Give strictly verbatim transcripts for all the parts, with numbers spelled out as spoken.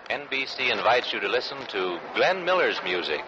N B C invites you to listen to Glenn Miller's music.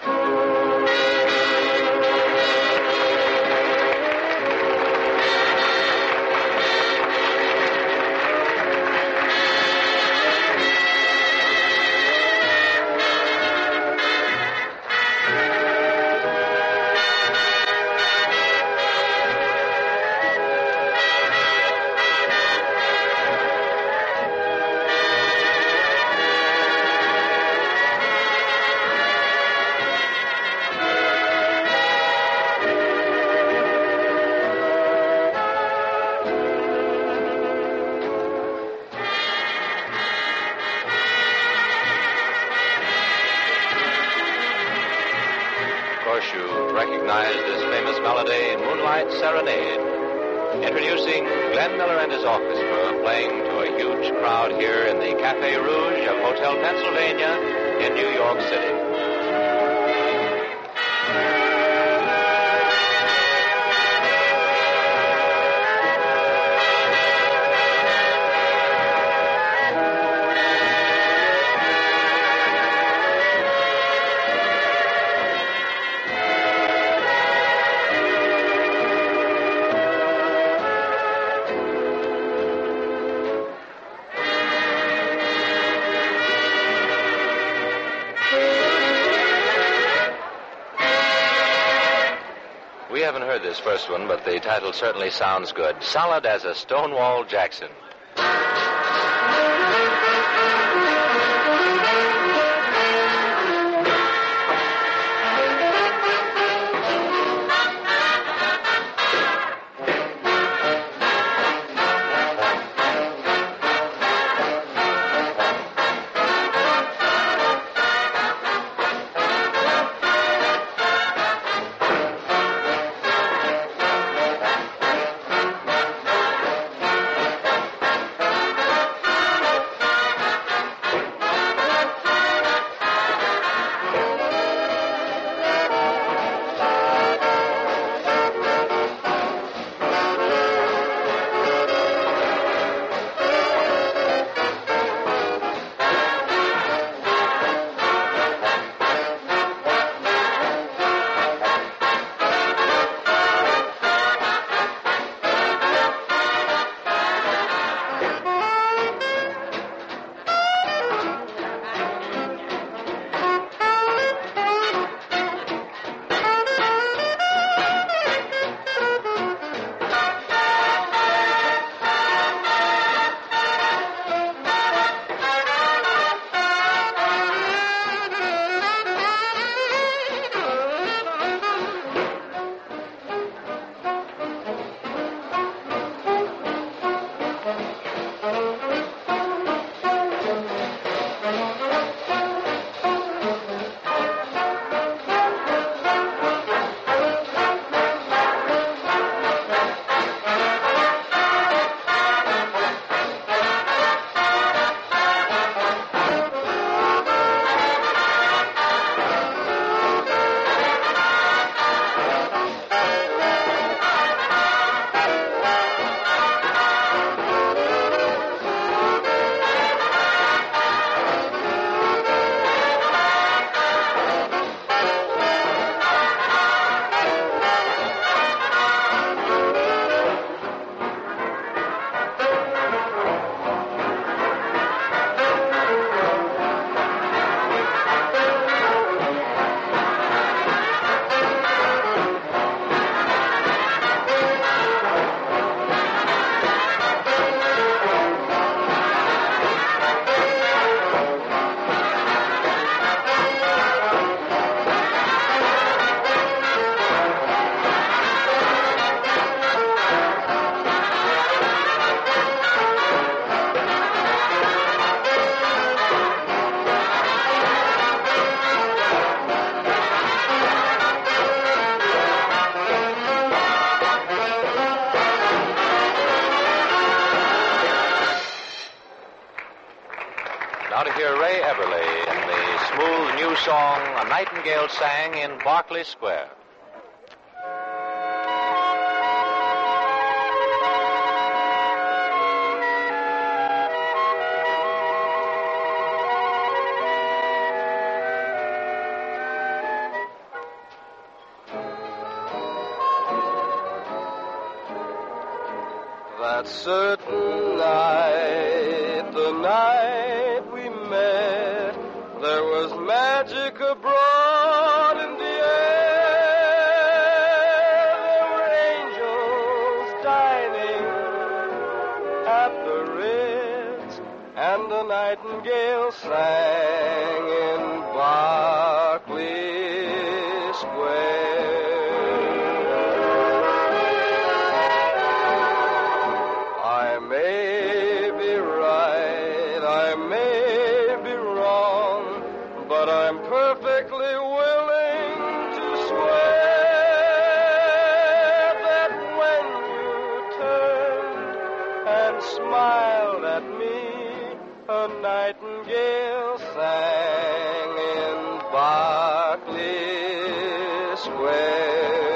You recognize this famous melody, Moonlight Serenade. Introducing Glenn Miller and his orchestra playing to a huge crowd here in the Café Rouge of Hotel Pennsylvania in New York City. We haven't heard this first one, but the title certainly sounds good. Solid as a Stonewall Jackson. Now to hear Ray Everly in the smooth new song A Nightingale Sang in Berkeley Square. that certain night, the night we met, there was magic abroad in the air. There were angels dining at the Ritz, and a nightingale sang in Berkeley Square. I may be right, I may be wrong, but I'm perfectly willing to swear that when you turned and smiled at me, a nightingale sang in Berkeley Square.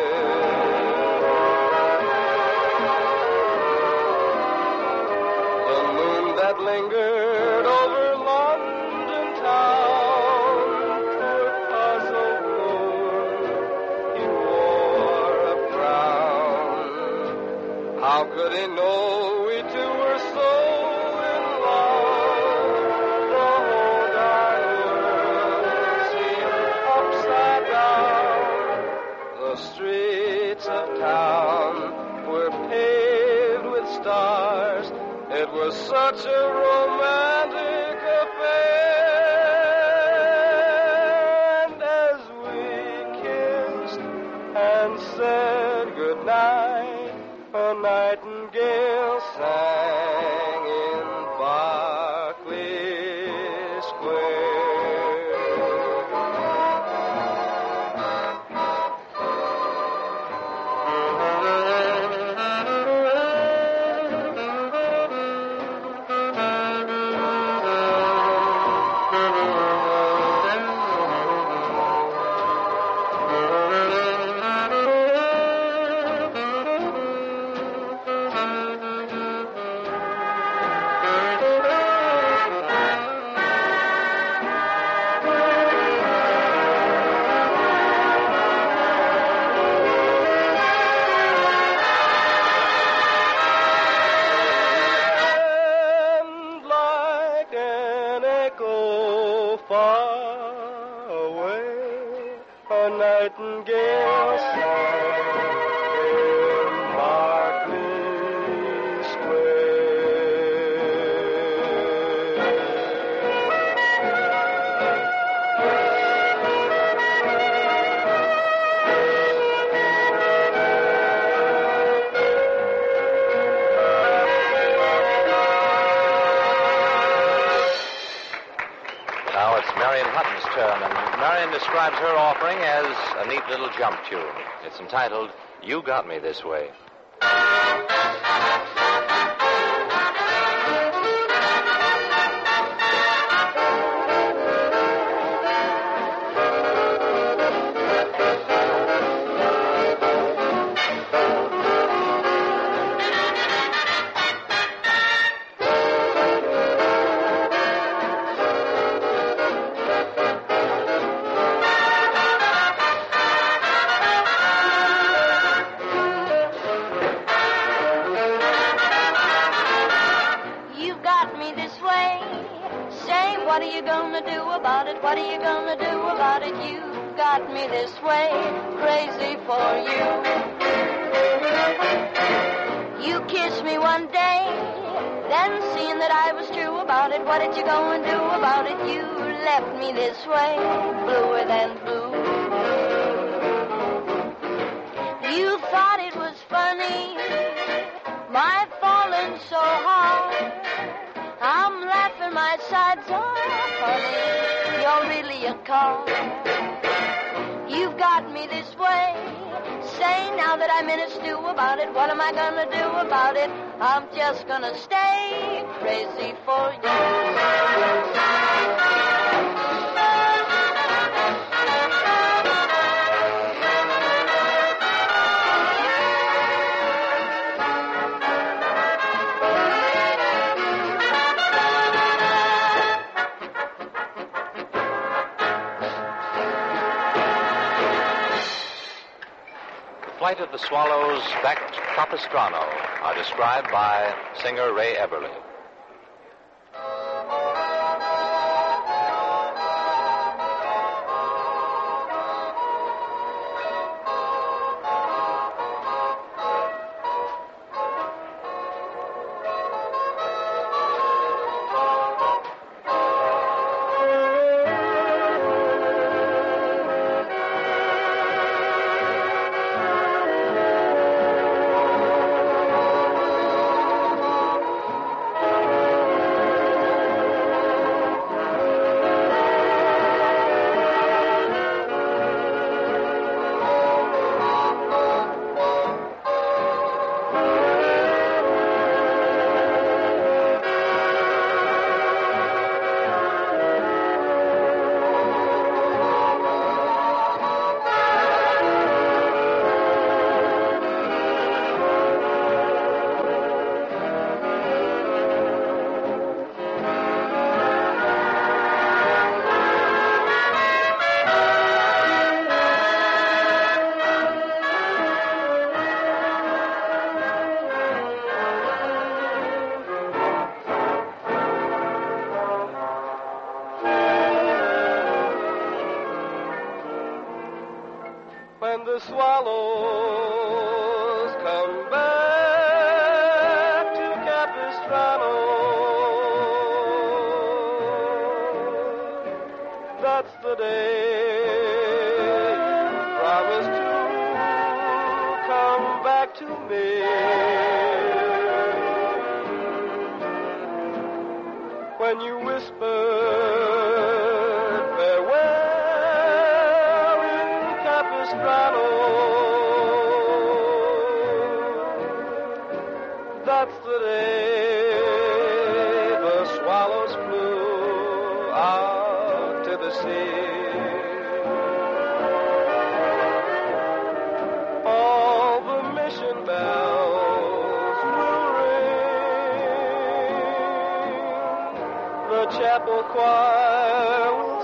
The moon that lingered over London town, poor puzzled moon, he wore a frown. How could he know we two were so in love? The whole dark world seemed upside down. The streets of town were paved with stars. It was such a romantic affair. And as we kissed and said goodnight, a nightingale sang in Berkeley Square. Far away, a nightingale sang in Berkeley Now it's Marion Hutton's turn, and Marion describes her offering as a neat little jump tune. It's entitled, You Got Me This Way. What are you gonna do about it? What are you gonna do about it? You got me this way, crazy for you. You kissed me one day, then seeing that I was true about it, what did you go and do about it? You left me this way, bluer than blue. You thought it was funny, my falling so hard. I'm laughing my sides off, honey, you're really a car. You've got me this way, say now that I'm in a stew about it, what am I gonna do about it? I'm just gonna stay crazy for you. Flight of the Swallows back to Capistrano. are described by singer Ray Eberly. When the swallows come back to Capistrano, that's the day you promised to come back to me. When you whispered farewell in Capistrano, that's the day the swallows flew out to the sea. All the mission bells will ring, the chapel choir will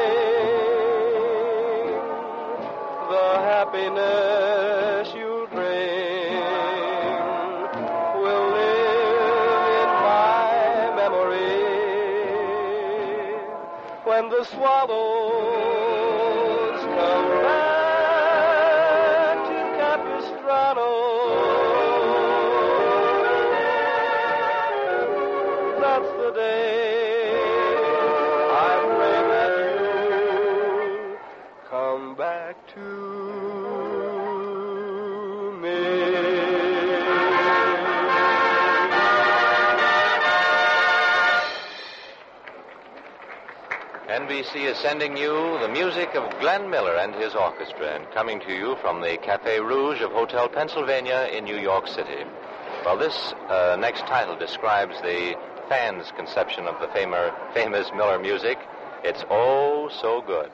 sing, the happiness you bring will live in my memory. When the swallows come back to Capistrano, that's the day I pray that you come back to me. N B C is sending you the music of Glenn Miller and his orchestra, and coming to you from the Cafe Rouge of Hotel Pennsylvania in New York City. Well, this uh, next title describes the fans' conception of the famer, famous Miller music. It's oh so good.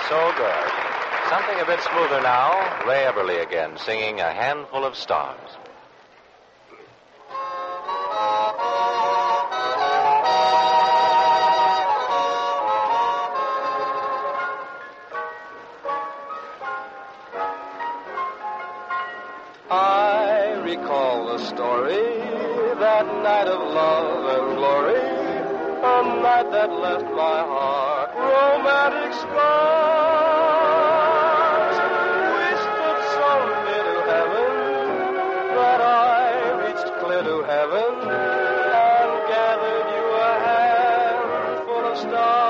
So good. Something a bit smoother now. Ray Eberly again, singing A Handful of Stars. I recall the story, that night of love and glory, a night that left my heart romantic scars. We stood so near to heaven that I reached clear to heaven and gathered you a handful of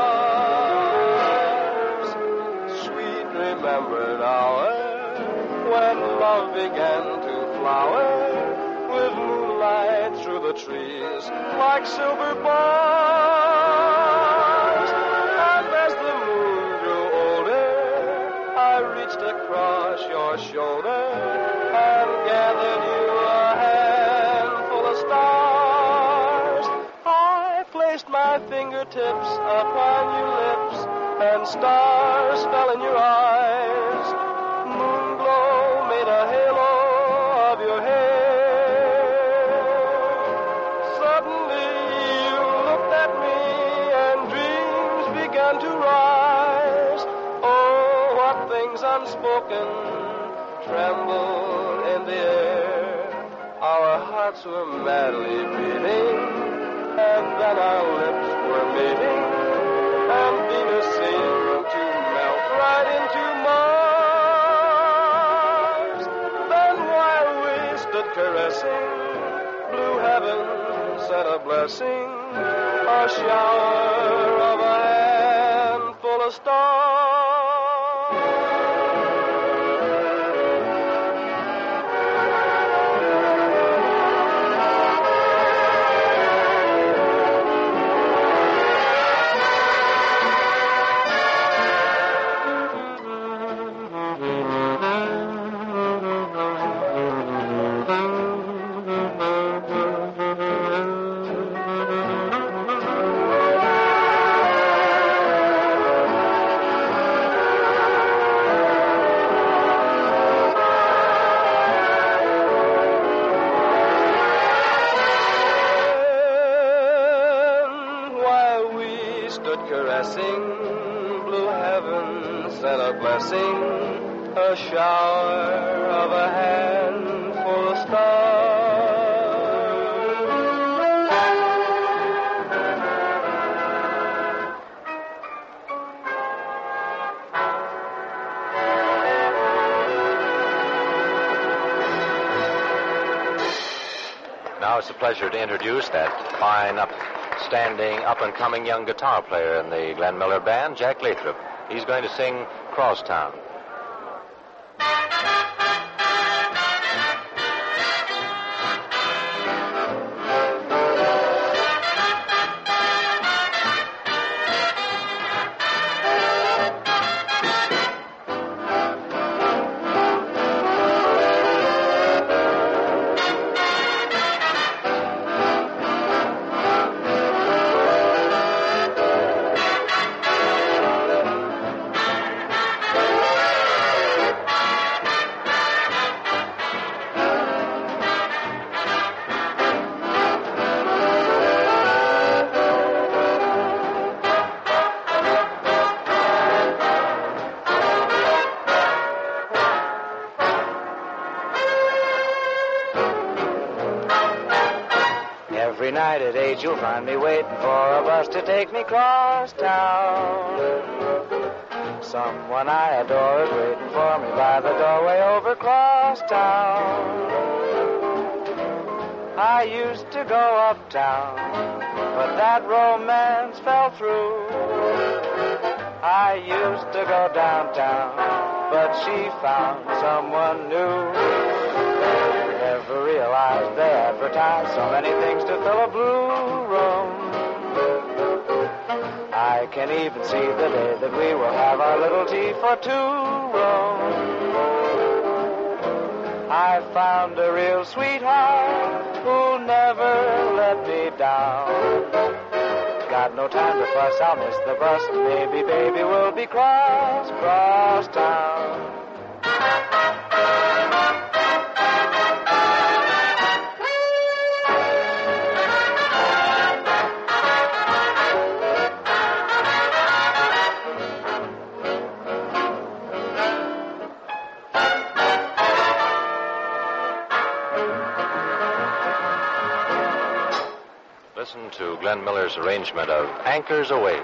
stars. Sweet remembered hour when love began to flower, with moonlight through the trees like silver bars. And as the moon grew older, I reached across your shoulder and gathered you a handful of stars. I placed my fingertips upon your lips, and stars fell in your eyes. Moonglow made a halo of your hair. Suddenly you looked at me and dreams began to rise. Oh, what things unspoken trembled in the air. Our hearts were madly beating, and then our lips were meeting, and Venus seemed to melt right into Mars. Then while we stood caressing, blue heaven sent a blessing, a shower of a handful of stars. Blue heaven sent a blessing, a shower of a handful of Now it's a pleasure to introduce that fine, upstanding, up-and-coming young guitar player in the Glenn Miller Band, Jack Lathrop. He's going to sing Crosstown. Every night at eight you'll find me waiting for a bus to take me cross town. Someone I adore is waiting for me by the doorway over cross town. I used to go uptown, but that romance fell through. I used to go downtown, but she found someone new. Never realized they advertised so many things to fill a blue room. I can even see the day that we will have our little tea for two rooms. I found a real sweetheart who'll never let me down. got no time to fuss, I'll miss the bus. Maybe baby will be cross, cross town. Listen to Glenn Miller's arrangement of Anchors Aweigh.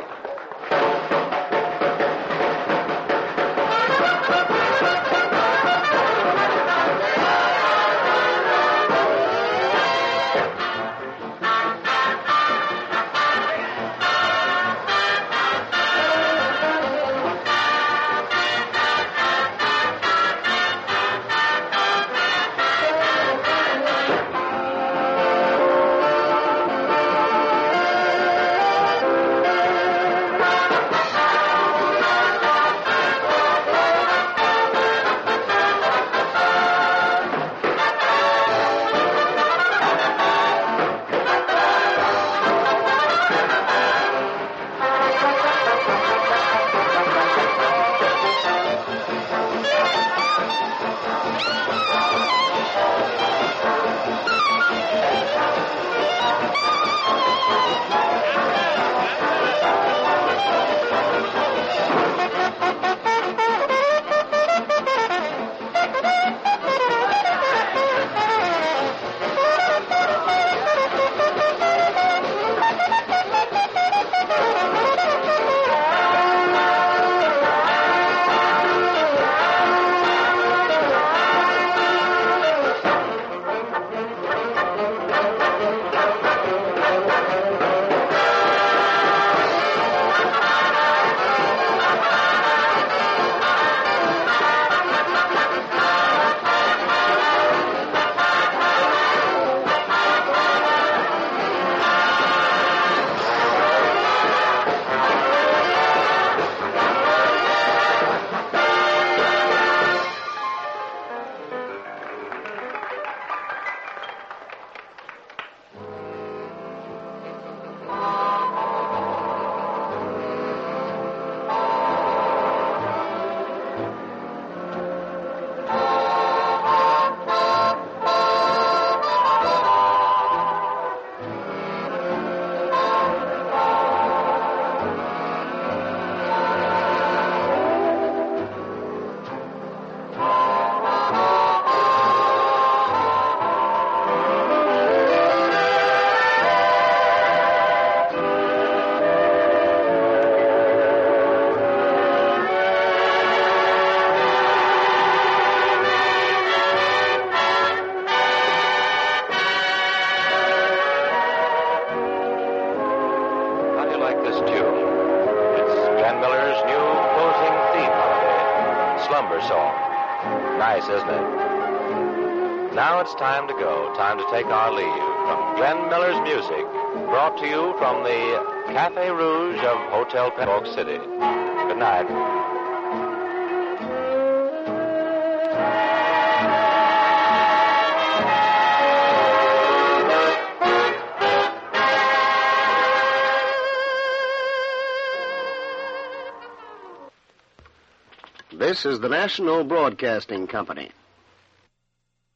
Nice, isn't it? Now it's time to go, time to take our leave from Glenn Miller's music, brought to you from the Cafe Rouge of Hotel Penn City. Good night. This is the National Broadcasting Company.